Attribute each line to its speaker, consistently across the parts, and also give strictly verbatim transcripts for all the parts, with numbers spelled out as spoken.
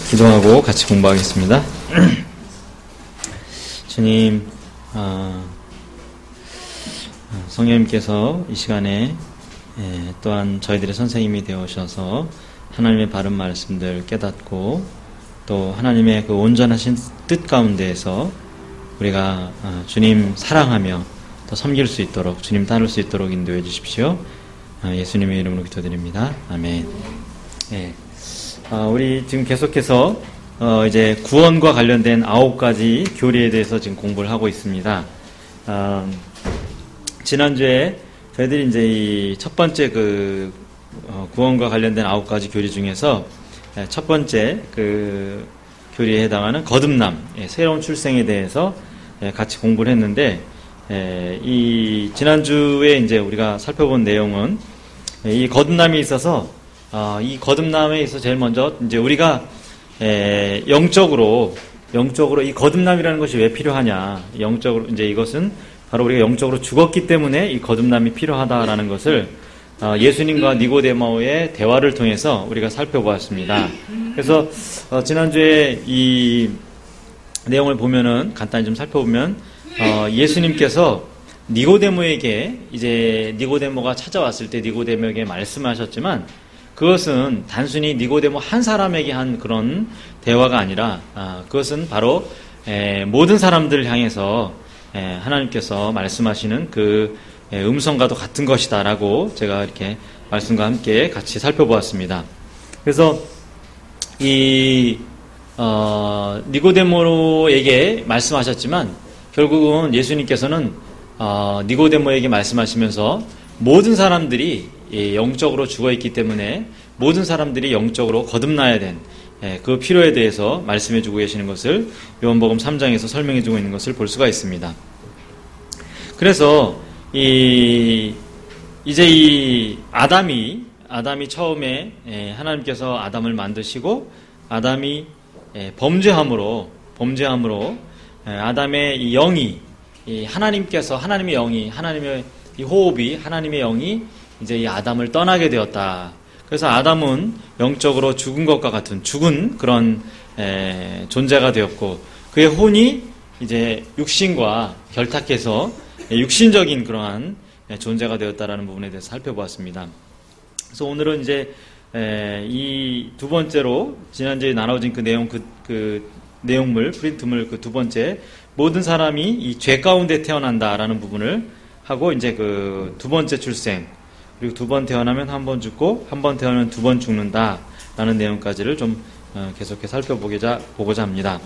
Speaker 1: 기도하고 같이 공부하겠습니다. 주님, 어, 성령님께서 이 시간에 예, 또한 저희들의 선생님이 되어오셔서 하나님의 바른 말씀들 깨닫고 또 하나님의 그 온전하신 뜻 가운데에서 우리가 어, 주님 사랑하며 더 섬길 수 있도록, 주님 따를 수 있도록 인도해 주십시오. 어, 예수님의 이름으로 기도드립니다. 아멘. 예. 어, 우리 지금 계속해서 어, 이제 구원과 관련된 아홉 가지 교리에 대해서 지금 공부를 하고 있습니다. 어, 지난주에 저희들이 이제 이 첫 번째 그 어, 구원과 관련된 아홉 가지 교리 중에서 첫 번째 그 교리에 해당하는 거듭남, 예, 새로운 출생에 대해서 예, 같이 공부를 했는데, 예, 이 지난주에 이제 우리가 살펴본 내용은 예, 이 거듭남이 있어서 어, 이 거듭남에 있어서 제일 먼저 이제 우리가 에, 영적으로 영적으로 이 거듭남이라는 것이 왜 필요하냐? 영적으로 이제 이것은 바로 우리가 영적으로 죽었기 때문에 이 거듭남이 필요하다라는 것을 어, 예수님과 니고데모의 대화를 통해서 우리가 살펴보았습니다. 그래서 어, 지난주에 이 내용을 보면은 간단히 좀 살펴보면 어, 예수님께서 니고데모에게 이제 니고데모가 찾아왔을 때 니고데모에게 말씀하셨지만 그것은 단순히 니고데모 한 사람에게 한 그런 대화가 아니라 아, 그것은 바로 에, 모든 사람들을 향해서 에, 하나님께서 말씀하시는 그 에, 음성과도 같은 것이다라고 제가 이렇게 말씀과 함께 같이 살펴보았습니다. 그래서 이 어, 니고데모에게 말씀하셨지만 결국은 예수님께서는 어, 니고데모에게 말씀하시면서 모든 사람들이 예, 영적으로 죽어있기 때문에 모든 사람들이 영적으로 거듭나야 된 그 필요에 대해서 말씀해주고 계시는 것을 요한복음 삼 장에서 설명해주고 있는 것을 볼 수가 있습니다. 그래서 이 이제 이 아담이 아담이 처음에 예, 하나님께서 아담을 만드시고 아담이 예, 범죄함으로 범죄함으로 예, 아담의 이 영이 이 하나님께서 하나님의 영이 하나님의 이 호흡이 하나님의 영이 이제 이 아담을 떠나게 되었다. 그래서 아담은 영적으로 죽은 것과 같은 죽은 그런 에, 존재가 되었고 그의 혼이 이제 육신과 결탁해서 육신적인 그러한 존재가 되었다라는 부분에 대해서 살펴보았습니다. 그래서 오늘은 이제 이 두 번째로 지난주에 나눠진 그 내용 그, 그 내용물 프린트물 그 두 번째 모든 사람이 이 죄 가운데 태어난다라는 부분을 하고 이제 그 두 번째 출생 그리고 두 번 태어나면 한 번 죽고 한 번 태어나면 두 번 죽는다라는 내용까지를 좀 어, 계속해서 살펴보고자 보고자 합니다.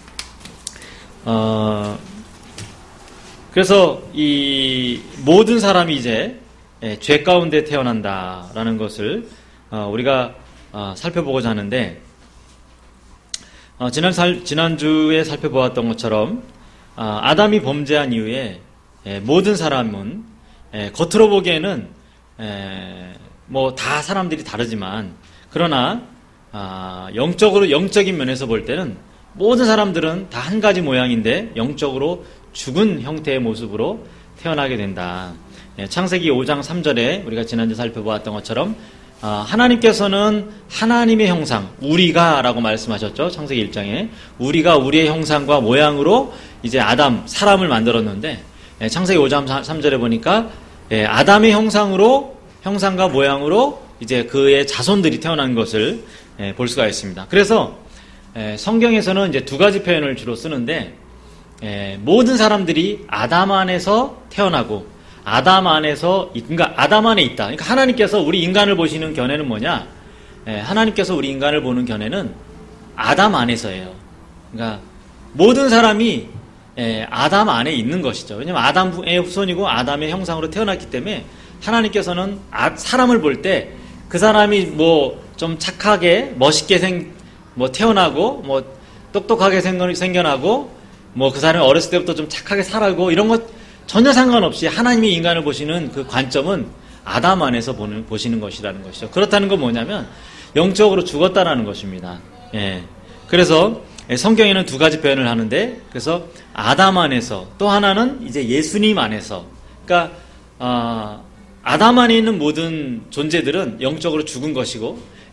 Speaker 1: 어, 그래서 이 모든 사람이 이제 예, 죄 가운데 태어난다라는 것을 어, 우리가 어, 살펴보고자 하는데 어, 지난 살, 지난주에 살펴보았던 것처럼 어, 아담이 범죄한 이후에 예, 모든 사람은 예, 겉으로 보기에는 뭐 다 사람들이 다르지만 그러나 아, 영적으로 영적인 면에서 볼 때는 모든 사람들은 다 한 가지 모양인데 영적으로 죽은 형태의 모습으로 태어나게 된다. 예, 창세기 오 장 삼 절에 우리가 지난주 살펴보았던 것처럼 아, 하나님께서는 하나님의 형상 우리가 라고 말씀하셨죠. 창세기 일 장에 우리가 우리의 형상과 모양으로 이제 아담 사람을 만들었는데 예, 창세기 오 장 삼 절에 보니까 예, 아담의 형상으로 형상과 모양으로 이제 그의 자손들이 태어난 것을 예, 볼 수가 있습니다. 그래서 예, 성경에서는 이제 두 가지 표현을 주로 쓰는데 예, 모든 사람들이 아담 안에서 태어나고 아담 안에서 그러니까 아담 안에 있다. 그러니까 하나님께서 우리 인간을 보시는 견해는 뭐냐? 예, 하나님께서 우리 인간을 보는 견해는 아담 안에서예요. 그러니까 모든 사람이 예, 아담 안에 있는 것이죠. 왜냐하면 아담의 후손이고 아담의 형상으로 태어났기 때문에 하나님께서는 아, 사람을 볼 때 그 사람이 뭐 좀 착하게 멋있게 생, 뭐 태어나고 뭐 똑똑하게 생겨, 생겨나고 뭐 그 사람이 어렸을 때부터 좀 착하게 살아고 이런 것 전혀 상관없이 하나님이 인간을 보시는 그 관점은 아담 안에서 보는, 보시는 것이라는 것이죠. 그렇다는 건 뭐냐면 영적으로 죽었다라는 것입니다. 예. 그래서 성경에는 두 가지 표현을 하는데 그래서 아담 안에서 또 하나는 이제 예수님 안에서 그러니까 어, 아담 안에 있는 모든 존재들은 영적으로 죽은 것이고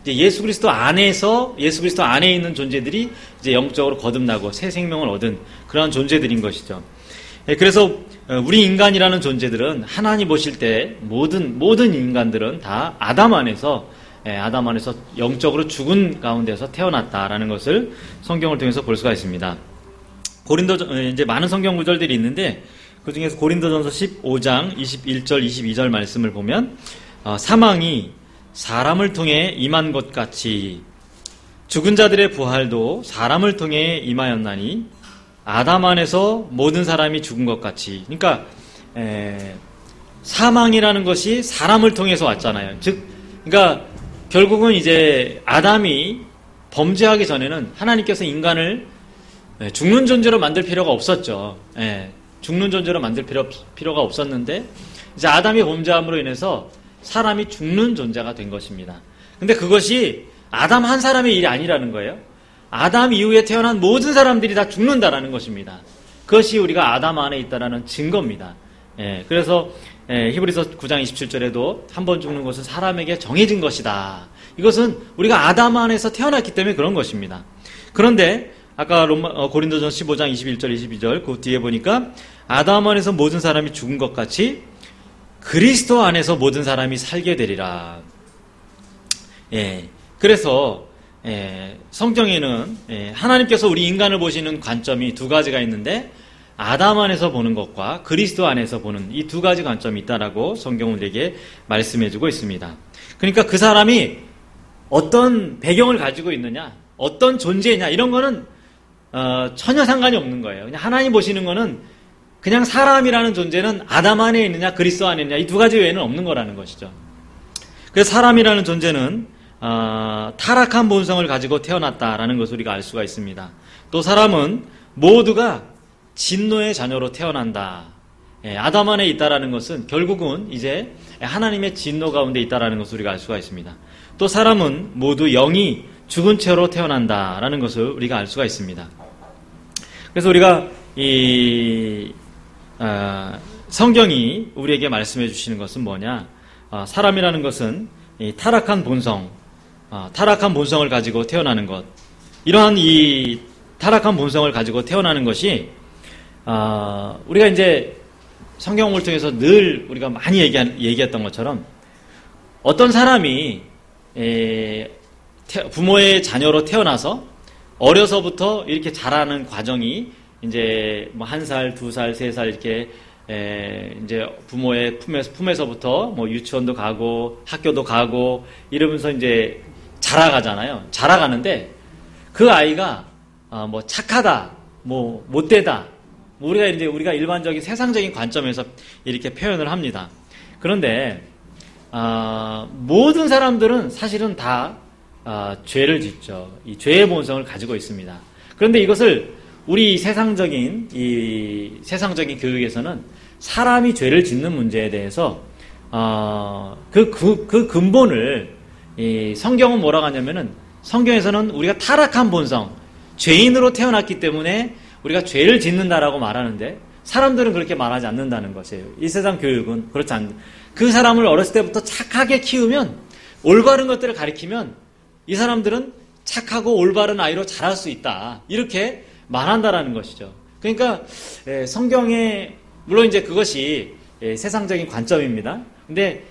Speaker 1: 이제 예수 그리스도 안에서 예수 그리스도 안에 있는 존재들이 이제 영적으로 거듭나고 새 생명을 얻은 그러한 존재들인 것이죠. 그래서 우리 인간이라는 존재들은 하나님 보실 때 모든 모든 인간들은 다 아담 안에서 아담 안에서 영적으로 죽은 가운데서 태어났다라는 것을 성경을 통해서 볼 수가 있습니다. 고린도 이제 많은 성경 구절들이 있는데 그 중에서 고린도전서 십오 장 이십일 절 이십이 절 말씀을 보면 어, 사망이 사람을 통해 임한 것 같이 죽은 자들의 부활도 사람을 통해 임하였나니 아담 안에서 모든 사람이 죽은 것 같이. 그러니까 에, 사망이라는 것이 사람을 통해서 왔잖아요. 즉, 그러니까 결국은 이제 아담이 범죄하기 전에는 하나님께서 인간을 죽는 존재로 만들 필요가 없었죠. 예, 죽는 존재로 만들 필요, 필요가 없었는데 이제 아담이 범죄함으로 인해서 사람이 죽는 존재가 된 것입니다. 근데 그것이 아담 한 사람의 일이 아니라는 거예요. 아담 이후에 태어난 모든 사람들이 다 죽는다라는 것입니다. 그것이 우리가 아담 안에 있다라는 증거입니다. 예, 그래서 예, 히브리서 구 장 이십칠 절에도 한 번 죽는 것은 사람에게 정해진 것이다. 이것은 우리가 아담 안에서 태어났기 때문에 그런 것입니다. 그런데 아까 로마, 어, 고린도전 십오 장 이십일 절 이십이 절 그 뒤에 보니까 아담 안에서 모든 사람이 죽은 것 같이 그리스도 안에서 모든 사람이 살게 되리라. 예, 그래서 예, 성경에는 예, 하나님께서 우리 인간을 보시는 관점이 두 가지가 있는데 아담 안에서 보는 것과 그리스도 안에서 보는 이 두 가지 관점이 있다라고 성경은 우리에게 말씀해주고 있습니다. 그러니까 그 사람이 어떤 배경을 가지고 있느냐, 어떤 존재냐 이런 거는 어, 전혀 상관이 없는 거예요. 그냥 하나님 보시는 거는 그냥 사람이라는 존재는 아담 안에 있느냐 그리스도 안에 있느냐 이 두 가지 외에는 없는 거라는 것이죠. 그래서 사람이라는 존재는 어, 타락한 본성을 가지고 태어났다라는 것을 우리가 알 수가 있습니다. 또 사람은 모두가 진노의 자녀로 태어난다. 예, 아담 안에 있다라는 것은 결국은 이제 하나님의 진노 가운데 있다라는 것을 우리가 알 수가 있습니다. 또 사람은 모두 영이 죽은 채로 태어난다라는 것을 우리가 알 수가 있습니다. 그래서 우리가 이 어, 성경이 우리에게 말씀해 주시는 것은 뭐냐? 어, 사람이라는 것은 이 타락한 본성, 어, 타락한 본성을 가지고 태어나는 것. 이러한 이 타락한 본성을 가지고 태어나는 것이 어, 우리가 이제 성경을 통해서 늘 우리가 많이 얘기한, 얘기했던 것처럼 어떤 사람이 에, 태, 부모의 자녀로 태어나서 어려서부터 이렇게 자라는 과정이 이제 뭐 한 살, 두 살, 세 살 이렇게 에, 이제 부모의 품에서, 품에서부터 뭐 유치원도 가고 학교도 가고 이러면서 이제 자라가잖아요. 자라가는데 그 아이가 어, 뭐 착하다, 뭐 못되다, 뭐 우리가 이제 우리가 일반적인 세상적인 관점에서 이렇게 표현을 합니다. 그런데 어, 모든 사람들은 사실은 다 어, 죄를 짓죠. 이 죄의 본성을 가지고 있습니다. 그런데 이것을 우리 세상적인 이 세상적인 교육에서는 사람이 죄를 짓는 문제에 대해서 어, 그, 그, 그 근본을 이 성경은 뭐라고 하냐면은 성경에서는 우리가 타락한 본성, 죄인으로 태어났기 때문에 우리가 죄를 짓는다라고 말하는데 사람들은 그렇게 말하지 않는다는 것이에요. 이 세상 교육은 그렇지 않. 그 사람을 어렸을 때부터 착하게 키우면 올바른 것들을 가르치면 이 사람들은 착하고 올바른 아이로 자랄 수 있다. 이렇게 말한다라는 것이죠. 그러니까 성경에 물론 이제 그것이 세상적인 관점입니다. 근데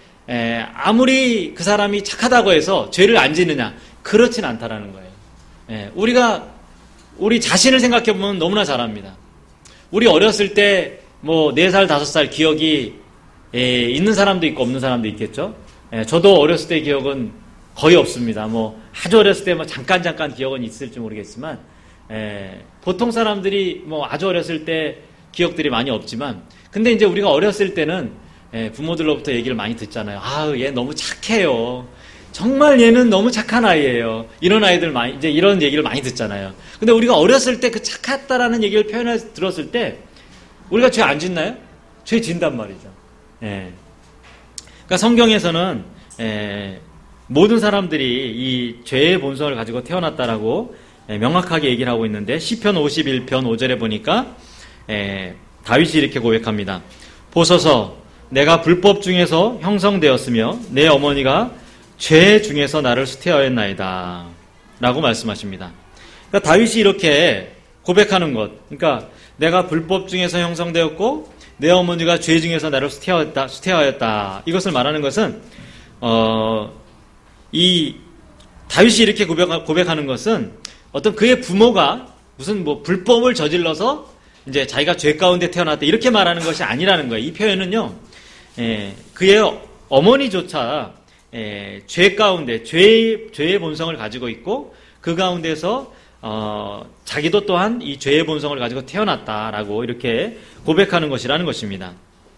Speaker 1: 아무리 그 사람이 착하다고 해서 죄를 안 짓느냐 그렇진 않다라는 거예요. 우리가 우리 자신을 생각해 보면 너무나 잘합니다. 우리 어렸을 때 뭐 네 살, 다섯 살 기억이 있는 사람도 있고 없는 사람도 있겠죠. 저도 어렸을 때 기억은 거의 없습니다. 뭐 아주 어렸을 때 뭐 잠깐 잠깐 기억은 있을지 모르겠지만 에, 보통 사람들이 뭐 아주 어렸을 때 기억들이 많이 없지만 근데 이제 우리가 어렸을 때는 에, 부모들로부터 얘기를 많이 듣잖아요. 아, 얘 너무 착해요. 정말 얘는 너무 착한 아이예요. 이런 아이들 많이 이제 이런 얘기를 많이 듣잖아요. 근데 우리가 어렸을 때 그 착했다라는 얘기를 표현해 들었을 때 우리가 죄 안 짓나요? 죄 진단 말이죠. 예. 그러니까 성경에서는 에, 모든 사람들이 이 죄의 본성을 가지고 태어났다라고 에, 명확하게 얘기를 하고 있는데 시편 오십일 편 오 절에 보니까 에, 다윗이 이렇게 고백합니다. 보소서 내가 불법 중에서 형성되었으며 내 어머니가 죄 중에서 나를 수태하였나이다 라고 말씀하십니다. 그러니까 다윗이 이렇게 고백하는 것, 그러니까 내가 불법 중에서 형성되었고 내 어머니가 죄 중에서 나를 수태하였다, 수태하였다. 이것을 말하는 것은 어, 이 다윗이 이렇게 고백, 고백하는 것은 어떤 그의 부모가 무슨 뭐 불법을 저질러서 이제 자기가 죄 가운데 태어났다 이렇게 말하는 것이 아니라는 거예요. 이 표현은요, 예, 그의 어머니조차 예, 죄 가운데 죄 죄의 본성을 가지고 있고 그 가운데서 어, 자기도 또한 이 죄의 본성을 가지고 태어났다라고 이렇게 고백하는 것이라는 것입니다.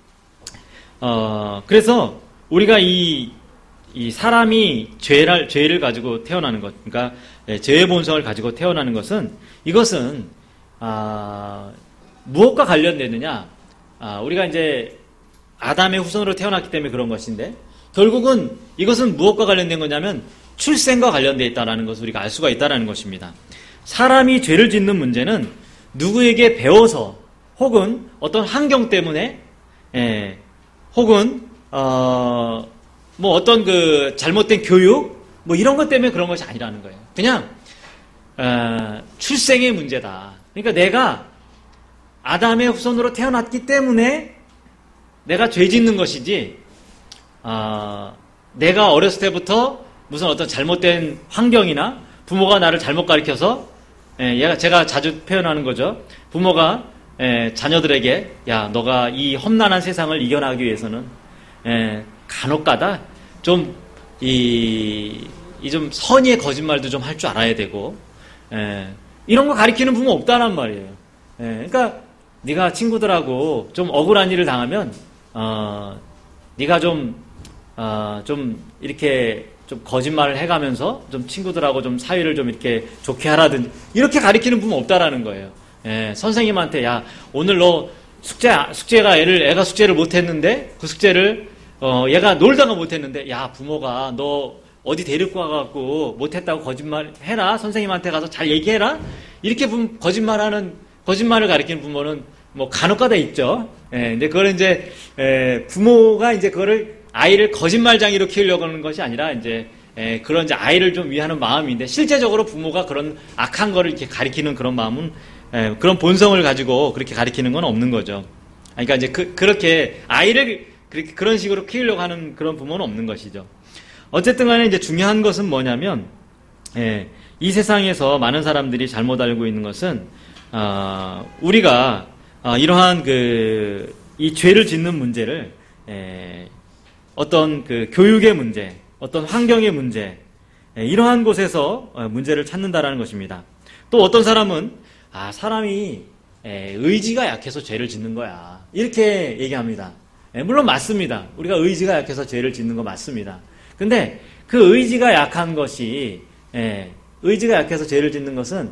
Speaker 1: 어, 그래서 우리가 이, 이 사람이 죄를, 죄를 가지고 태어나는 것, 그러니까 죄의 본성을 가지고 태어나는 것은 이것은 아, 무엇과 관련되느냐? 아, 우리가 이제 아담의 후손으로 태어났기 때문에 그런 것인데 결국은 이것은 무엇과 관련된 거냐면 출생과 관련되어 있다는 것을 우리가 알 수가 있다는 것입니다. 사람이 죄를 짓는 문제는 누구에게 배워서 혹은 어떤 환경 때문에 예, 혹은 어, 뭐 어떤 그 잘못된 교육 뭐 이런 것 때문에 그런 것이 아니라는 거예요. 그냥 어, 출생의 문제다. 그러니까 내가 아담의 후손으로 태어났기 때문에 내가 죄 짓는 것이지 어, 내가 어렸을 때부터 무슨 어떤 잘못된 환경이나 부모가 나를 잘못 가르쳐서 예, 얘가 제가 자주 표현하는 거죠. 부모가 예, 자녀들에게 야 너가 이 험난한 세상을 이겨나가기 위해서는 예, 간혹가다 좀 이 이 좀 선의의 거짓말도 좀 할 줄 알아야 되고 예, 이런 거 가르치는 부모 없다란 말이에요. 예, 그러니까 네가 친구들하고 좀 억울한 일을 당하면 어, 네가 좀 어, 좀 이렇게 좀 거짓말을 해가면서 좀 친구들하고 좀 사이를 좀 이렇게 좋게 하라든지 이렇게 가르치는 부모 없다라는 거예요. 예, 선생님한테 야 오늘 너 숙제 숙제가 애를 애가 숙제를 못했는데 그 숙제를 어 얘가 놀다가 못했는데 야 부모가 너 어디 데리고 와갖고 못했다고 거짓말 해라 선생님한테 가서 잘 얘기해라 이렇게 부, 거짓말하는 거짓말을 가르치는 부모는 뭐 간혹가다 있죠. 예, 근데 그걸 이제 예, 부모가 이제 그거를 아이를 거짓말장이로 키우려고 하는 것이 아니라 이제 에, 그런 이제 아이를 좀 위하는 마음인데 실제적으로 부모가 그런 악한 거를 이렇게 가리키는 그런 마음은 에, 그런 본성을 가지고 그렇게 가리키는 건 없는 거죠. 그러니까 이제 그, 그렇게 아이를 그렇게 그런 식으로 키우려고 하는 그런 부모는 없는 것이죠. 어쨌든 간에 이제 중요한 것은 뭐냐면 에, 이 세상에서 많은 사람들이 잘못 알고 있는 것은 어, 우리가 어, 이러한 그 이 죄를 짓는 문제를 에, 어떤 그 교육의 문제, 어떤 환경의 문제, 이러한 곳에서 문제를 찾는다라는 것입니다. 또 어떤 사람은 아 사람이 의지가 약해서 죄를 짓는 거야 이렇게 얘기합니다. 물론 맞습니다. 우리가 의지가 약해서 죄를 짓는 거 맞습니다. 근데 그 의지가 약한 것이 의지가 약해서 죄를 짓는 것은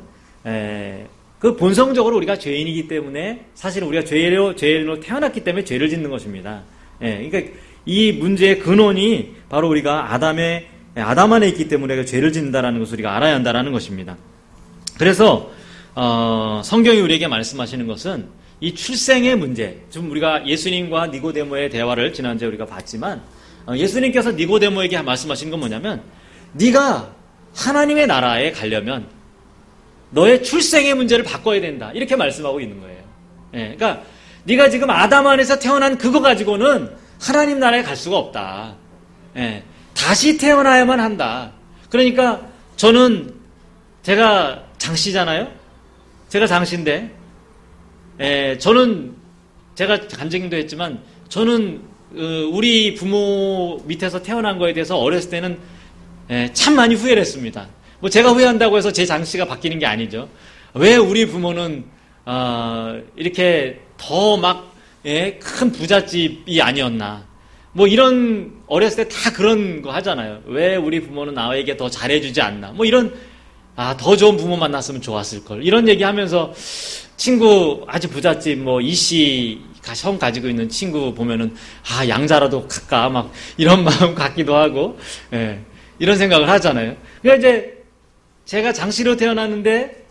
Speaker 1: 그 본성적으로 우리가 죄인이기 때문에 사실은 우리가 죄로 죄로 태어났기 때문에 죄를 짓는 것입니다. 그러니까 이 문제의 근원이 바로 우리가 아담의 아담 안에 있기 때문에 죄를 짓는다라는 것을 우리가 알아야 한다라는 것입니다. 그래서 어, 성경이 우리에게 말씀하시는 것은 이 출생의 문제, 좀 우리가 예수님과 니고데모의 대화를 지난주에 우리가 봤지만 어, 예수님께서 니고데모에게 말씀하신 건 뭐냐면 네가 하나님의 나라에 가려면 너의 출생의 문제를 바꿔야 된다 이렇게 말씀하고 있는 거예요. 예, 그러니까 네가 지금 아담 안에서 태어난 그거 가지고는 하나님 나라에 갈 수가 없다. 예, 다시 태어나야만 한다. 그러니까 저는 제가 장씨잖아요. 제가 장씨인데 예, 저는 제가 간증도 했지만 저는 우리 부모 밑에서 태어난 거에 대해서 어렸을 때는 예, 참 많이 후회를 했습니다. 뭐 제가 후회한다고 해서 제 장씨가 바뀌는 게 아니죠. 왜 우리 부모는 어, 이렇게 더 막 예, 큰 부잣집이 아니었나. 뭐 이런 어렸을 때 다 그런 거 하잖아요. 왜 우리 부모는 나에게 더 잘해주지 않나. 뭐 이런 아, 더 좋은 부모 만났으면 좋았을 걸. 이런 얘기하면서 친구 아주 부잣집 뭐 이씨가 형 가지고 있는 친구 보면은 아 양자라도 갈까 막 이런 마음 갖기도 하고 예, 이런 생각을 하잖아요. 그러니까 이제 제가 장씨로 태어났는데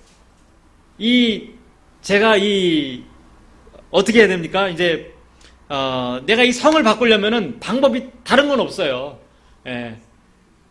Speaker 1: 이 제가 이 어떻게 해야 됩니까? 이제 어, 내가 이 성을 바꾸려면은 방법이 다른 건 없어요. 예.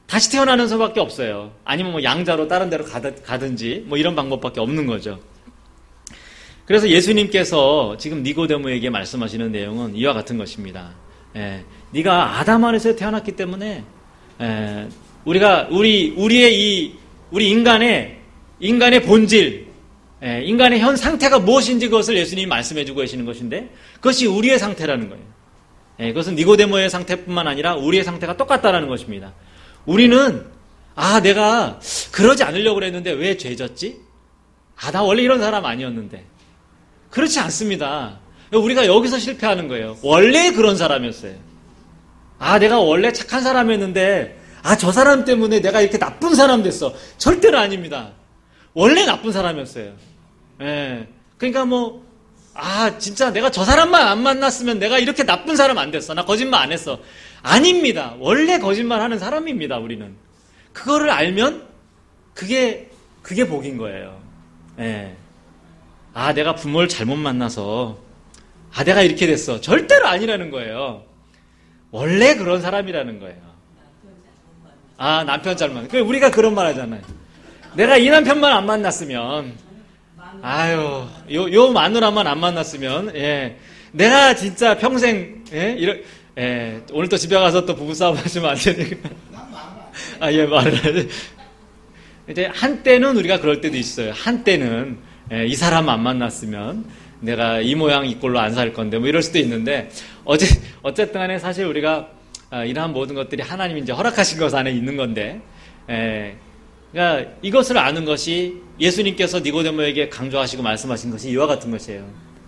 Speaker 1: 다시 태어나는 수밖에 없어요. 아니면 뭐 양자로 다른 데로 가든지 뭐 이런 방법밖에 없는 거죠. 그래서 예수님께서 지금 니고데모에게 말씀하시는 내용은 이와 같은 것입니다. 예, 네가 아담 안에서 태어났기 때문에 예, 우리가 우리 우리의 이 우리 인간의 인간의 본질, 예, 인간의 현 상태가 무엇인지 그것을 예수님이 말씀해주고 계시는 것인데 그것이 우리의 상태라는 거예요. 예, 그것은 니고데모의 상태뿐만 아니라 우리의 상태가 똑같다라는 것입니다. 우리는 아 내가 그러지 않으려고 그랬는데 왜 죄졌지? 아 나 원래 이런 사람 아니었는데. 그렇지 않습니다. 우리가 여기서 실패하는 거예요. 원래 그런 사람이었어요. 아 내가 원래 착한 사람이었는데 아 저 사람 때문에 내가 이렇게 나쁜 사람 됐어. 절대로 아닙니다. 원래 나쁜 사람이었어요. 예. 그러니까 뭐 아 진짜 내가 저 사람만 안 만났으면 내가 이렇게 나쁜 사람 안 됐어. 나 거짓말 안 했어. 아닙니다. 원래 거짓말하는 사람입니다. 우리는 그거를 알면 그게 그게 복인 거예요. 예. 아 내가 부모를 잘못 만나서 아 내가 이렇게 됐어. 절대로 아니라는 거예요. 원래 그런 사람이라는 거예요. 아 남편 잘못. 우리가 그런 말 하잖아요. 내가 이 남편만 안 만났으면 아유 요, 요 마누라만 안 만났으면 예 내가 진짜 평생 예 이런 예 오늘 또 집에 가서 또 부부싸움 하시면 안 되니까 아 예 말을 이제 한때는 우리가 그럴 때도 있어요. 한때는 예, 이 사람 안 만났으면 내가 이 모양 이 꼴로 안 살 건데 뭐 이럴 수도 있는데 어제 어쨌든 간에 사실 우리가 아, 이러한 모든 것들이 하나님이 이제 허락하신 것 안에 있는 건데 예, 그러니까 이것을 아는 것이 예수님께서 니고데모에게 강조하시고 말씀하신 것이 이와 같은 것이에요.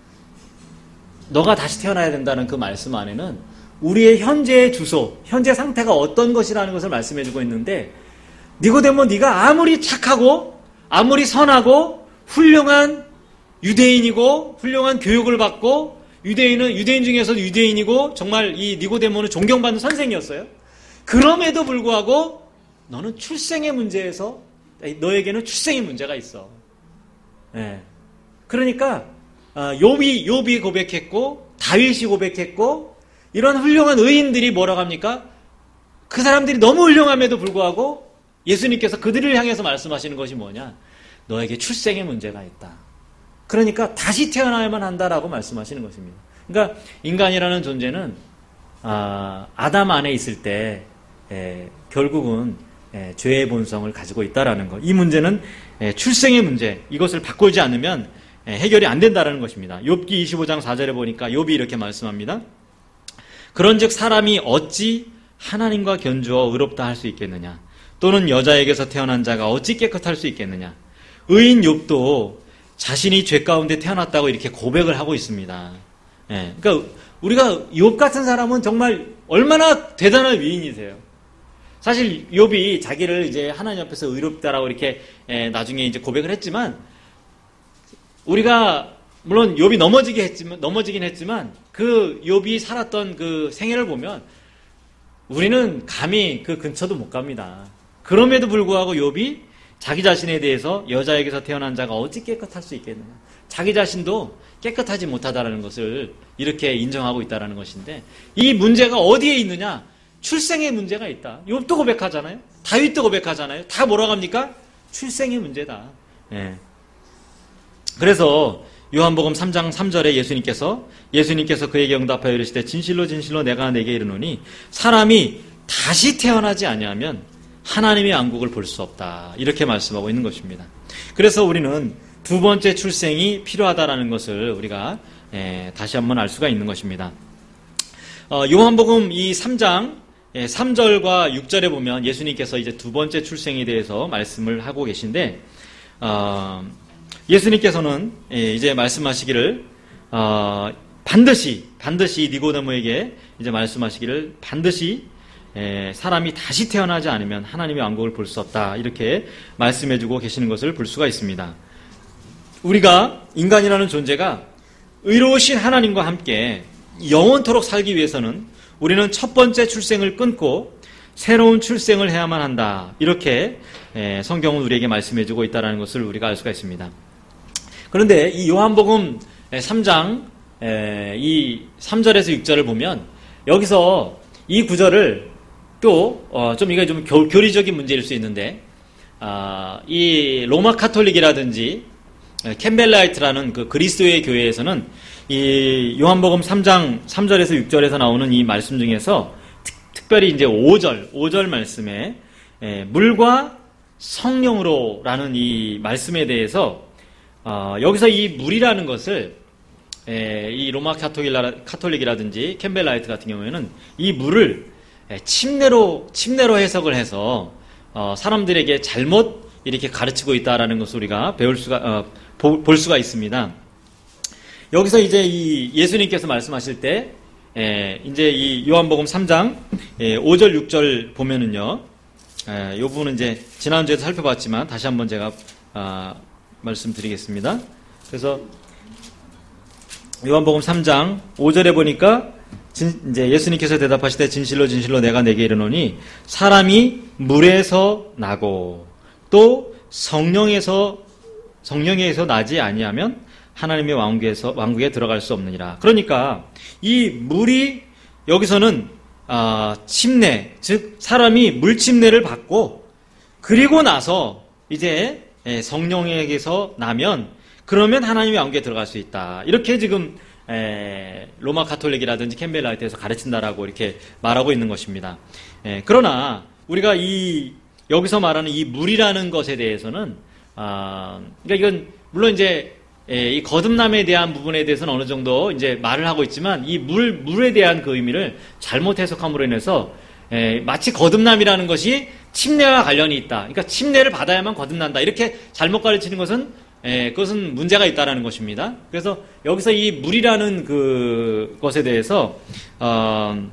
Speaker 1: 너가 다시 태어나야 된다는 그 말씀 안에는 우리의 현재의 주소, 현재 상태가 어떤 것이라는 것을 말씀해주고 있는데 니고데모 네가 아무리 착하고 아무리 선하고 훌륭한 유대인이고 훌륭한 교육을 받고 유대인은 유대인 중에서도 유대인이고 정말 이 니고데모는 존경받는 선생이었어요. 그럼에도 불구하고 너는 출생의 문제에서 너에게는 출생의 문제가 있어. 네. 그러니까 욥이 욥이 고백했고 다윗이 고백했고 이런 훌륭한 의인들이 뭐라고 합니까? 그 사람들이 너무 훌륭함에도 불구하고 예수님께서 그들을 향해서 말씀하시는 것이 뭐냐? 너에게 출생의 문제가 있다. 그러니까 다시 태어나야만 한다라고 말씀하시는 것입니다. 그러니까 인간이라는 존재는 아, 아담 안에 있을 때 에, 결국은 에, 죄의 본성을 가지고 있다라는 것. 이 문제는 에, 출생의 문제. 이것을 바꾸지 않으면 에, 해결이 안 된다라는 것입니다. 욥기 이십오 장 사 절에 보니까 욥이 이렇게 말씀합니다. 그런즉 사람이 어찌 하나님과 견주어 의롭다 할 수 있겠느냐? 또는 여자에게서 태어난 자가 어찌 깨끗할 수 있겠느냐? 의인 욥도 자신이 죄 가운데 태어났다고 이렇게 고백을 하고 있습니다. 예, 그러니까 우리가 욥 같은 사람은 정말 얼마나 대단한 위인이세요. 사실 욥이 자기를 이제 하나님 앞에서 의롭다라고 이렇게 예, 나중에 이제 고백을 했지만 우리가 물론 욥이 넘어지게 했지만 넘어지긴 했지만 그 욥이 살았던 그 생애를 보면 우리는 감히 그 근처도 못 갑니다. 그럼에도 불구하고 욥이 자기 자신에 대해서 여자에게서 태어난 자가 어찌 깨끗할 수 있겠느냐. 자기 자신도 깨끗하지 못하다라는 것을 이렇게 인정하고 있다는 것인데 이 문제가 어디에 있느냐? 출생의 문제가 있다. 욥도 고백하잖아요. 다윗도 고백하잖아요. 다 뭐라고 합니까? 출생의 문제다. 예. 그래서 요한복음 삼 장 삼 절에 예수님께서 예수님께서 그에게 응답하여 이르시되 진실로 진실로 내가 내게 이르노니 사람이 다시 태어나지 아니하면 하나님의 왕국을 볼 수 없다. 이렇게 말씀하고 있는 것입니다. 그래서 우리는 두 번째 출생이 필요하다라는 것을 우리가 에, 다시 한번 알 수가 있는 것입니다. 어, 요한복음 이 삼 장 예, 삼 절과 육 절에 보면 예수님께서 이제 두 번째 출생에 대해서 말씀을 하고 계신데 어, 예수님께서는 예, 이제 말씀하시기를 어, 반드시 반드시 니고데모에게 이제 말씀하시기를 반드시 에, 사람이 다시 태어나지 않으면 하나님의 왕국을 볼 수 없다. 이렇게 말씀해주고 계시는 것을 볼 수가 있습니다. 우리가 인간이라는 존재가 의로우신 하나님과 함께 영원토록 살기 위해서는 우리는 첫 번째 출생을 끊고 새로운 출생을 해야만 한다. 이렇게 에, 성경은 우리에게 말씀해주고 있다는 것을 우리가 알 수가 있습니다. 그런데 이 요한복음 삼 장 에, 이 삼 절에서 육 절을 보면 여기서 이 구절을 또, 어, 좀 이게 좀 교, 교리적인 문제일 수 있는데, 아, 이 로마 카톨릭이라든지 캠벨라이트라는 그 그리스도의 교회에서는 이 요한복음 삼 장 삼 절에서 육 절에서 나오는 이 말씀 중에서 특, 특별히 이제 오 절, 오 절 말씀에 에, 물과 성령으로라는 이 말씀에 대해서 어, 여기서 이 물이라는 것을 에, 이 로마 카톨릭이라든지 캠벨라이트 같은 경우에는 이 물을 에, 침례로 침례로 해석을 해서 어, 사람들에게 잘못 이렇게 가르치고 있다라는 것을 우리가 배울 수가 어, 보, 볼 수가 있습니다. 여기서 이제 이 예수님께서 말씀하실 때 에, 이제 이 요한복음 삼 장 에, 오 절 육 절 보면은요, 에, 이 부분은 이제 지난주에도 살펴봤지만 다시 한번 제가 아, 말씀드리겠습니다. 그래서 요한복음 삼 장 오 절에 보니까 진, 이제 예수님께서 대답하시되 진실로 진실로 내가 내게 이르노니 사람이 물에서 나고 또 성령에서 성령에서 나지 아니하면 하나님의 왕국에서 왕국에 들어갈 수 없느니라. 그러니까 이 물이 여기서는 아, 침례, 즉 사람이 물 침례를 받고 그리고 나서 이제 성령에게서 나면 그러면 하나님의 왕국에 들어갈 수 있다. 이렇게 지금 에, 로마 카톨릭이라든지 캠벨라이트에서 가르친다라고 이렇게 말하고 있는 것입니다. 에, 그러나 우리가 이 여기서 말하는 이 물이라는 것에 대해서는 아, 그러니까 이건 물론 이제 에, 이 거듭남에 대한 부분에 대해서는 어느 정도 이제 말을 하고 있지만 이 물 물에 대한 그 의미를 잘못 해석함으로 인해서 에, 마치 거듭남이라는 것이 침례와 관련이 있다. 그러니까 침례를 받아야만 거듭난다. 이렇게 잘못 가르치는 것은 에, 그것은 문제가 있다라는 것입니다. 그래서 여기서 이 물이라는 그 것에 대해서 어,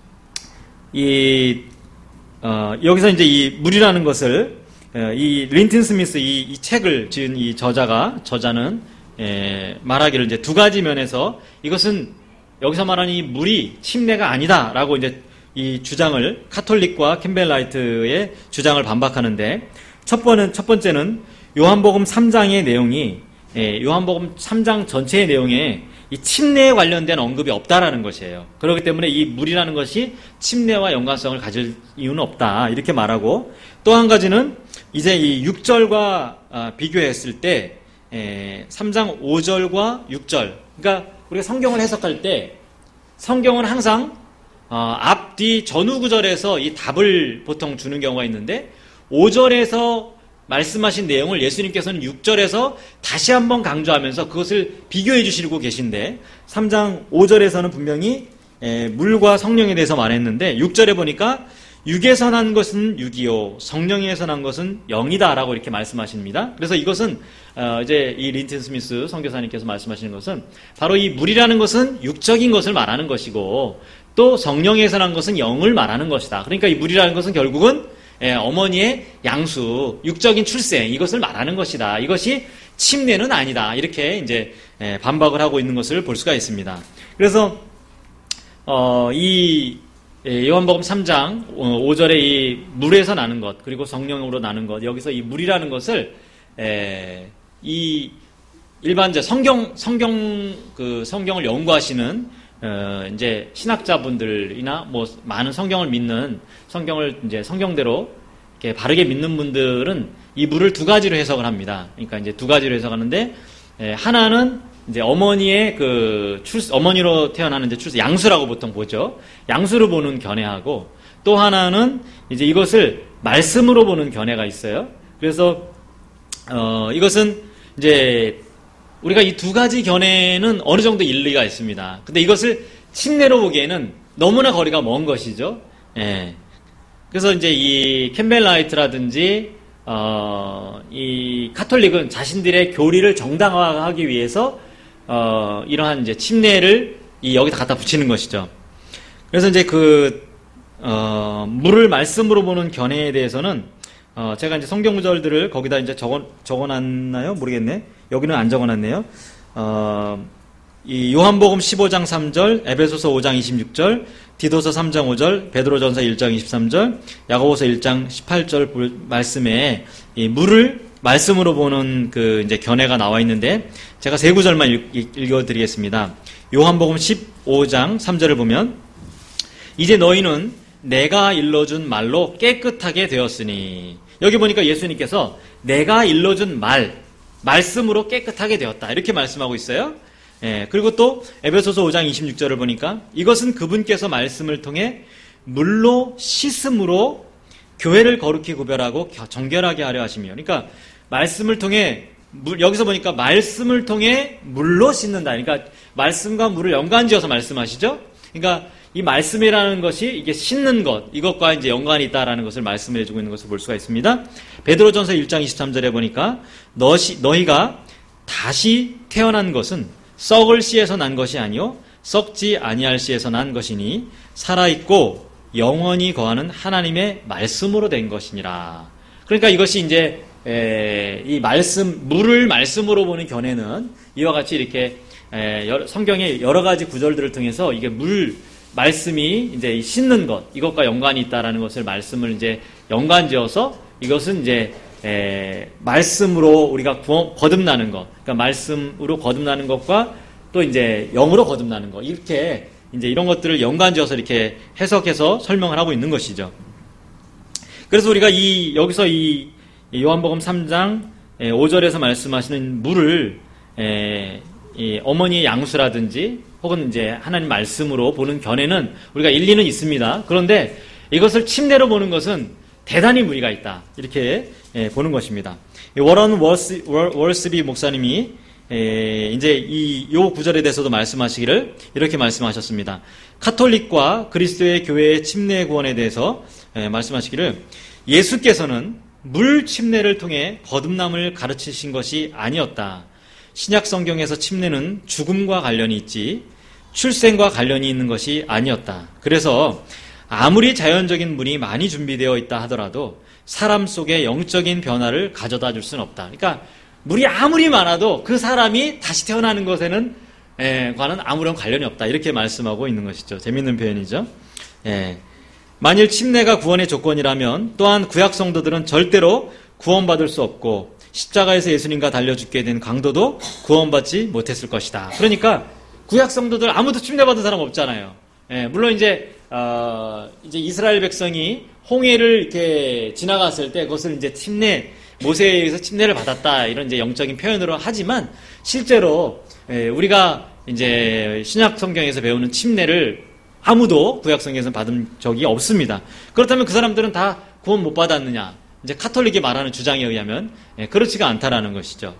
Speaker 1: 이 어, 여기서 이제 이 물이라는 것을 어, 이 린튼 스미스 이, 이 책을 지은 이 저자가 저자는 에, 말하기를 이제 두 가지 면에서 이것은 여기서 말하는 이 물이 침례가 아니다라고 이제 이 주장을 카톨릭과 캠벨라이트의 주장을 반박하는데 첫 번은 첫 번째는 요한복음 삼 장의 내용이 예, 요한복음 삼 장 전체의 내용에 이 침례에 관련된 언급이 없다라는 것이에요. 그렇기 때문에 이 물이라는 것이 침례와 연관성을 가질 이유는 없다 이렇게 말하고 또 한 가지는 이제 이 육 절과 아, 비교했을 때 에, 삼 장 오 절과 육 절 그러니까 우리가 성경을 해석할 때 성경은 항상 어, 앞, 뒤, 전후 구절에서 이 답을 보통 주는 경우가 있는데 오 절에서 말씀하신 내용을 예수님께서는 육 절에서 다시 한번 강조하면서 그것을 비교해 주시고 계신데 삼 장 오 절에서는 분명히 에, 물과 성령에 대해서 말했는데 육 절에 보니까 육에서 난 것은 육이요 성령에서 난 것은 영이다라고 이렇게 말씀하십니다. 그래서 이것은 어, 이제 이 린튼 스미스 선교사님께서 말씀하시는 것은 바로 이 물이라는 것은 육적인 것을 말하는 것이고 또 성령에서 난 것은 영을 말하는 것이다. 그러니까 이 물이라는 것은 결국은 예, 어머니의 양수, 육적인 출생 이것을 말하는 것이다. 이것이 침례는 아니다. 이렇게 이제 예, 반박을 하고 있는 것을 볼 수가 있습니다. 그래서 어, 이 예, 요한복음 삼 장 오 절에 이 물에서 나는 것 그리고 성령으로 나는 것 여기서 이 물이라는 것을 에, 이 일반적 성경 성경 그 성경을 연구하시는 어, 이제 신학자분들이나 뭐 많은 성경을 믿는 성경을 이제 성경대로 이렇게 바르게 믿는 분들은 이 물을 두 가지로 해석을 합니다. 그러니까 이제 두 가지로 해석하는데 에, 하나는 이제 어머니의 그 출 어머니로 태어나는 이제 출생 양수라고 보통 보죠. 양수로 보는 견해하고 또 하나는 이제 이것을 말씀으로 보는 견해가 있어요. 그래서 어 이것은 이제 우리가 이 두 가지 견해는 어느 정도 일리가 있습니다. 근데 이것을 침례로 보기에는 너무나 거리가 먼 것이죠. 예. 그래서 이제 이 캠벨라이트라든지 어, 이 카톨릭은 자신들의 교리를 정당화하기 위해서 어, 이러한 이제 침례를 이 여기다 갖다 붙이는 것이죠. 그래서 이제 그 어, 물을 말씀으로 보는 견해에 대해서는 어, 제가 이제 성경 구절들을 거기다 이제 적어 적어놨나요? 모르겠네. 여기는 안 적어놨네요. 어, 이 요한복음 십오 장 삼 절, 에베소서 오 장 이십육 절, 디도서 삼 장 오 절, 베드로전서 일 장 이십삼 절, 야고보서 일 장 십팔 절 말씀에 이 물을 말씀으로 보는 그 이제 견해가 나와 있는데 제가 세 구절만 읽, 읽어드리겠습니다. 요한복음 십오 장 삼 절을 보면 이제 너희는 내가 일러준 말로 깨끗하게 되었으니. 여기 보니까 예수님께서 내가 일러준 말, 말씀으로 깨끗하게 되었다. 이렇게 말씀하고 있어요. 예, 그리고 또 에베소서 오 장 이십육 절을 보니까 이것은 그분께서 말씀을 통해 물로 씻음으로 교회를 거룩히 구별하고 정결하게 하려 하시며. 그러니까 말씀을 통해 물, 여기서 보니까 말씀을 통해 물로 씻는다. 그러니까 말씀과 물을 연관지어서 말씀하시죠. 그러니까 이 말씀이라는 것이 이게 씻는 것, 이것과 이제 연관이 있다라는 것을 말씀을 해주고 있는 것을 볼 수가 있습니다. 베드로전서 일 장 이십삼 절에 보니까 너시, 너희가 다시 태어난 것은 썩을 씨에서 난 것이 아니요 썩지 아니할 씨에서 난 것이니 살아있고 영원히 거하는 하나님의 말씀으로 된 것이니라. 그러니까 이것이 이제 에, 이 말씀, 물을 말씀으로 보는 견해는 이와 같이 이렇게 에, 성경의 여러 가지 구절들을 통해서 이게 물 말씀이 이제 씻는 것, 이것과 연관이 있다라는 것을 말씀을 이제 연관지어서 이것은 이제 에, 말씀으로 우리가 구원, 거듭나는 것, 그러니까 말씀으로 거듭나는 것과 또 이제 영으로 거듭나는 것, 이렇게 이제 이런 것들을 연관지어서 이렇게 해석해서 설명을 하고 있는 것이죠. 그래서 우리가 이 여기서 이 요한복음 삼 장 오 절에서 말씀하시는 물을 에, 이 어머니의 양수라든지 혹은 이제 하나님 말씀으로 보는 견해는 우리가 일리는 있습니다. 그런데 이것을 침례로 보는 것은 대단히 무리가 있다. 이렇게 예, 보는 것입니다. 워런 월스, 월스비 목사님이 예, 이제 이 요 구절에 대해서도 말씀하시기를 이렇게 말씀하셨습니다. 카톨릭과 그리스도의 교회의 침례 구원에 대해서 예, 말씀하시기를 예수께서는 물 침례를 통해 거듭남을 가르치신 것이 아니었다. 신약 성경에서 침례는 죽음과 관련이 있지 출생과 관련이 있는 것이 아니었다. 그래서 아무리 자연적인 물이 많이 준비되어 있다 하더라도 사람 속에 영적인 변화를 가져다 줄 수는 없다. 그러니까 물이 아무리 많아도 그 사람이 다시 태어나는 것에는 에, 과는 아무런 관련이 없다. 이렇게 말씀하고 있는 것이죠. 재밌는 표현이죠. 예. 만일 침례가 구원의 조건이라면 또한 구약 성도들은 절대로 구원받을 수 없고 십자가에서 예수님과 달려 죽게 된 강도도 구원받지 못했을 것이다. 그러니까 구약 성도들 아무도 침례받은 사람 없잖아요. 예, 물론 이제 어, 이제 이스라엘 백성이 홍해를 이렇게 지나갔을 때 그것을 이제 침례 모세에 의해서 침례를 받았다 이런 이제 영적인 표현으로 하지만 실제로 예, 우리가 이제 신약 성경에서 배우는 침례를 아무도 구약 성경에서 받은 적이 없습니다. 그렇다면 그 사람들은 다 구원 못 받았느냐? 이제 카톨릭이 말하는 주장에 의하면 예, 그렇지가 않다라는 것이죠.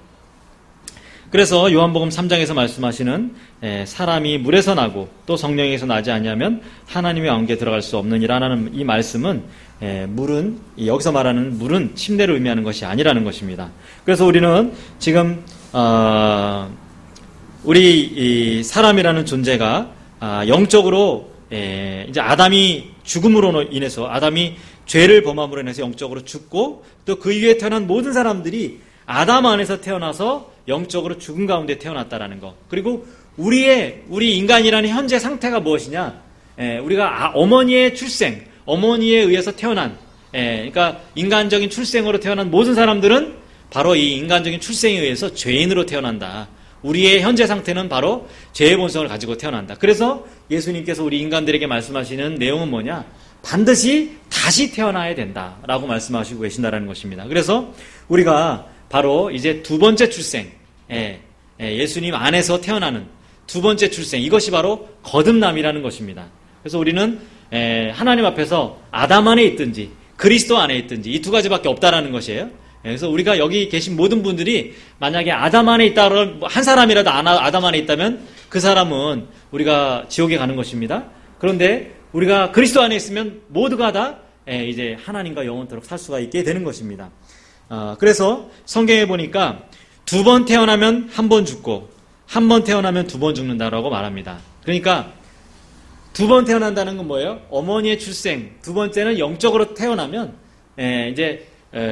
Speaker 1: 그래서 요한복음 삼 장에서 말씀하시는 예, 사람이 물에서 나고 또 성령에서 나지 아니하면 하나님의 왕국에 들어갈 수 없느니라는 이 말씀은 예, 물은 여기서 말하는 물은 침례를 의미하는 것이 아니라는 것입니다. 그래서 우리는 지금 어, 우리 이 사람이라는 존재가 아, 영적으로 예, 이제 아담이 죽음으로 인해서 아담이 죄를 범함으로 인해서 영적으로 죽고 또 그 이후에 태어난 모든 사람들이 아담 안에서 태어나서 영적으로 죽음 가운데 태어났다라는 것. 그리고 우리의 우리 인간이라는 현재 상태가 무엇이냐? 예, 우리가 아, 어머니의 출생, 어머니에 의해서 태어난, 예, 그러니까 인간적인 출생으로 태어난 모든 사람들은 바로 이 인간적인 출생에 의해서 죄인으로 태어난다. 우리의 현재 상태는 바로 죄의 본성을 가지고 태어난다. 그래서 예수님께서 우리 인간들에게 말씀하시는 내용은 뭐냐? 반드시 다시 태어나야 된다라고 말씀하시고 계신다라는 것입니다. 그래서 우리가 바로 이제 두 번째 출생, 예, 예, 예수님 안에서 태어나는 두 번째 출생, 이것이 바로 거듭남이라는 것입니다. 그래서 우리는 예, 하나님 앞에서 아담 안에 있든지 그리스도 안에 있든지 이 두 가지밖에 없다라는 것이에요. 그래서 우리가 여기 계신 모든 분들이 만약에 아담 안에 있다, 한 사람이라도 아담 안에 있다면 그 사람은 우리가 지옥에 가는 것입니다. 그런데 우리가 그리스도 안에 있으면 모두가 다 이제 하나님과 영원토록 살 수가 있게 되는 것입니다. 그래서 성경에 보니까 두 번 태어나면 한 번 죽고 한 번 태어나면 두 번 죽는다라고 말합니다. 그러니까 두 번 태어난다는 건 뭐예요? 어머니의 출생, 두 번째는 영적으로 태어나면 이제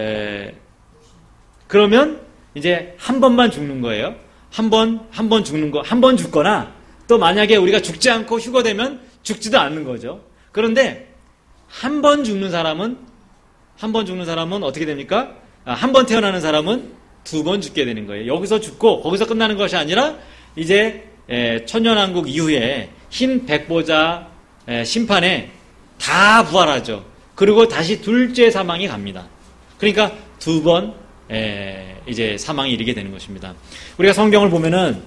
Speaker 1: 그러면 이제 한 번만 죽는 거예요. 한 번, 한 번 죽는 거, 한 번 죽거나 또 만약에 우리가 죽지 않고 휴거되면 죽지도 않는 거죠. 그런데 한 번 죽는 사람은, 한 번 죽는 사람은 어떻게 됩니까? 아, 한 번 태어나는 사람은 두 번 죽게 되는 거예요. 여기서 죽고 거기서 끝나는 것이 아니라 이제 에, 천년왕국 이후에 흰 백보자 에, 심판에 다 부활하죠. 그리고 다시 둘째 사망이 갑니다. 그러니까 두 번 이제 사망이 이르게 되는 것입니다. 우리가 성경을 보면은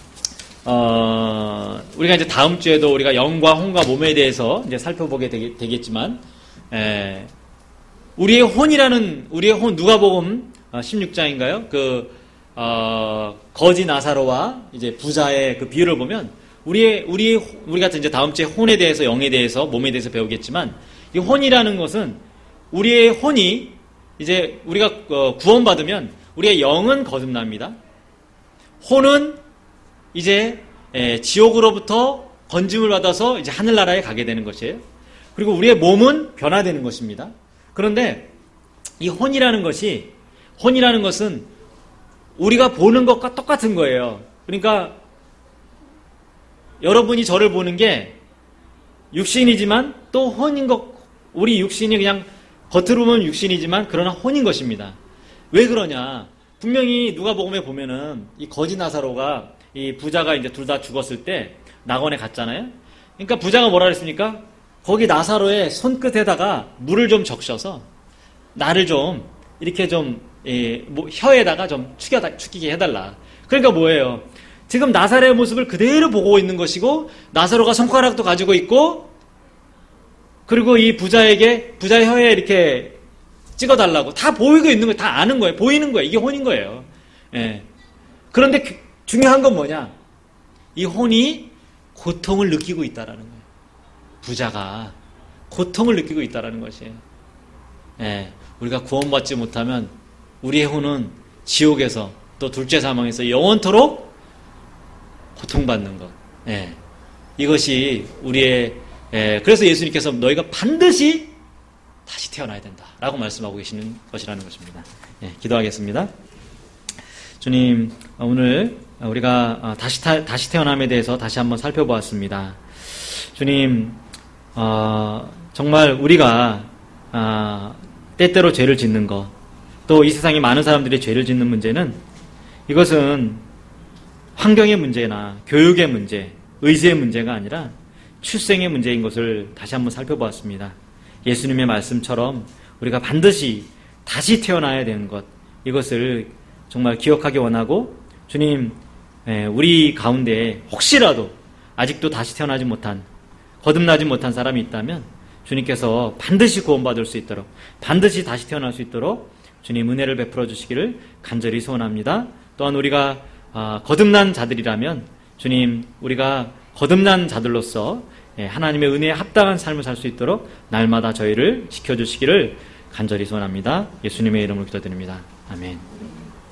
Speaker 1: 어, 우리가 이제 다음 주에도 우리가 영과 혼과 몸에 대해서 이제 살펴보게 되겠, 되겠지만 에, 우리의 혼이라는 우리의 혼 누가복음 십육 장인가요? 그 어, 거지 나사로와 이제 부자의 그 비유를 보면 우리의 우리 우리가 이제 다음 주에 혼에 대해서 영에 대해서 몸에 대해서 배우겠지만 이 혼이라는 것은 우리의 혼이 이제 우리가 구원받으면 우리의 영은 거듭납니다. 혼은 이제 지옥으로부터 건짐을 받아서 이제 하늘나라에 가게 되는 것이에요. 그리고 우리의 몸은 변화되는 것입니다. 그런데 이 혼이라는 것이 혼이라는 것은 우리가 보는 것과 똑같은 거예요. 그러니까 여러분이 저를 보는 게 육신이지만 또 혼인 것, 우리 육신이 그냥 겉으로 보면 육신이지만 그러나 혼인 것입니다. 왜 그러냐? 분명히 누가복음에 보면은 이 거지 나사로가 이 부자가 이제 둘 다 죽었을 때 낙원에 갔잖아요. 그러니까 부자가 뭐라 그랬습니까? 거기 나사로의 손끝에다가 물을 좀 적셔서 나를 좀 이렇게 좀 예, 뭐 혀에다가 좀 축여다, 축이게 해달라. 그러니까 뭐예요? 지금 나사로의 모습을 그대로 보고 있는 것이고 나사로가 손가락도 가지고 있고 그리고 이 부자에게 부자의 혀에 이렇게 찍어달라고 다 보이고 있는 거예요. 다 아는 거예요. 보이는 거예요. 이게 혼인 거예요. 예. 그런데 그, 중요한 건 뭐냐? 이 혼이 고통을 느끼고 있다라는 거예요. 부자가 고통을 느끼고 있다라는 것이에요. 예. 우리가 구원받지 못하면 우리의 혼은 지옥에서 또 둘째 사망에서 영원토록 고통받는 것. 예. 이것이 우리의 예. 그래서 예수님께서 너희가 반드시 다시 태어나야 된다라고 말씀하고 계시는 것이라는 것입니다. 예. 기도하겠습니다. 주님, 오늘 우리가 다시 타, 다시 태어남에 대해서 다시 한번 살펴보았습니다. 주님, 어, 정말 우리가 어, 때때로 죄를 짓는 것, 또 이 세상에 많은 사람들이 죄를 짓는 문제는 이것은 환경의 문제나 교육의 문제, 의지의 문제가 아니라 출생의 문제인 것을 다시 한번 살펴보았습니다. 예수님의 말씀처럼 우리가 반드시 다시 태어나야 되는 것, 이것을 정말 기억하기 원하고 주님, 우리 가운데 혹시라도 아직도 다시 태어나지 못한, 거듭나지 못한 사람이 있다면 주님께서 반드시 구원받을 수 있도록, 반드시 다시 태어날 수 있도록 주님 은혜를 베풀어 주시기를 간절히 소원합니다. 또한 우리가 거듭난 자들이라면 주님, 우리가 거듭난 자들로서 하나님의 은혜에 합당한 삶을 살 수 있도록 날마다 저희를 지켜주시기를 간절히 소원합니다. 예수님의 이름으로 기도드립니다. 아멘.